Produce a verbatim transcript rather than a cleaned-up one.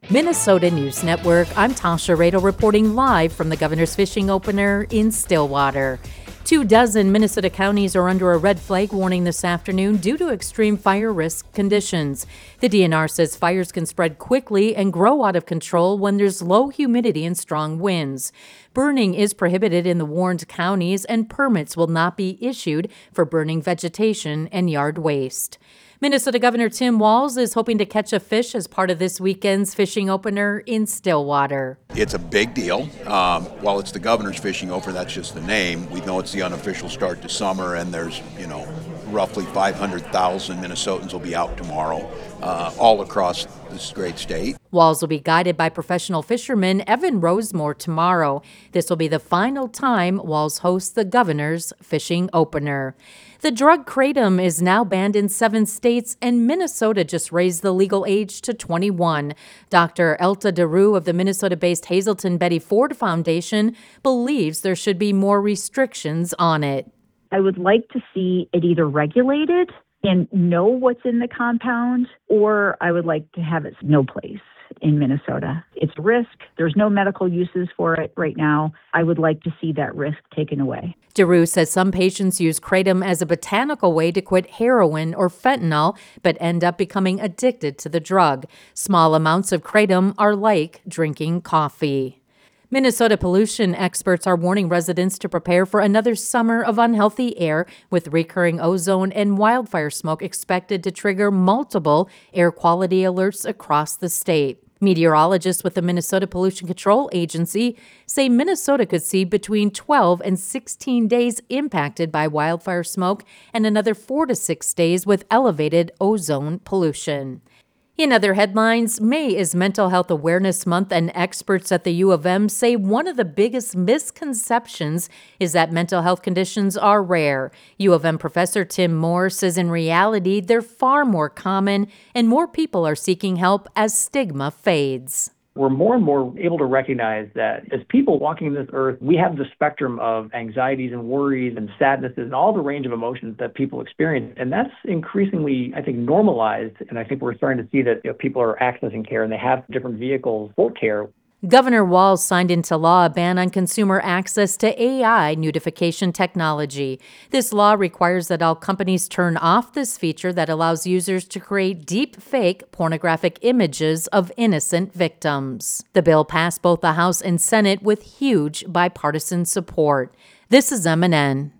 Minnesota News Network, I'm Tasha Radel reporting live from the Governor's Fishing Opener in Stillwater. Two dozen Minnesota counties are under a red flag warning this afternoon due to extreme fire risk conditions. The D N R says fires can spread quickly and grow out of control when there's low humidity and strong winds. Burning is prohibited in the warned counties, and permits will not be issued for burning vegetation and yard waste. Minnesota Governor Tim Walz is hoping to catch a fish as part of this weekend's fishing opener in Stillwater. It's a big deal. Um, while it's the governor's fishing opener, that's just the name. We know it's the unofficial start to summer, and there's, you know, roughly five hundred thousand Minnesotans will be out tomorrow, uh, all across this great state. Walz will be guided by professional fisherman Evan Rosemore tomorrow. This will be the final time Walz hosts the governor's fishing opener. The drug kratom is now banned in seven states, and Minnesota just raised the legal age to twenty-one. Doctor Elta DeRue of the Minnesota-based Hazelton Betty Ford Foundation believes there should be more restrictions on it. I would like to see it either regulated and know what's in the compound, or I would like to have it no place in Minnesota. It's a risk. There's no medical uses for it right now. I would like to see that risk taken away. DeRue says some patients use kratom as a botanical way to quit heroin or fentanyl, but end up becoming addicted to the drug. Small amounts of kratom are like drinking coffee. Minnesota pollution experts are warning residents to prepare for another summer of unhealthy air, with recurring ozone and wildfire smoke expected to trigger multiple air quality alerts across the state. Meteorologists with the Minnesota Pollution Control Agency say Minnesota could see between twelve and sixteen days impacted by wildfire smoke and another four to six days with elevated ozone pollution. In other headlines, May is Mental Health Awareness Month, and experts at the U of M say one of the biggest misconceptions is that mental health conditions are rare. U of M professor Tim Moore says in reality they're far more common, and more people are seeking help as stigma fades. We're more and more able to recognize that as people walking this earth, we have the spectrum of anxieties and worries and sadnesses and all the range of emotions that people experience. And that's increasingly, I think, normalized. And I think we're starting to see that, you know, people are accessing care and they have different vehicles for care. Governor Walz signed into law a ban on consumer access to A I notification technology. This law requires that all companies turn off this feature that allows users to create deep fake pornographic images of innocent victims. The bill passed both the House and Senate with huge bipartisan support. This is M N N.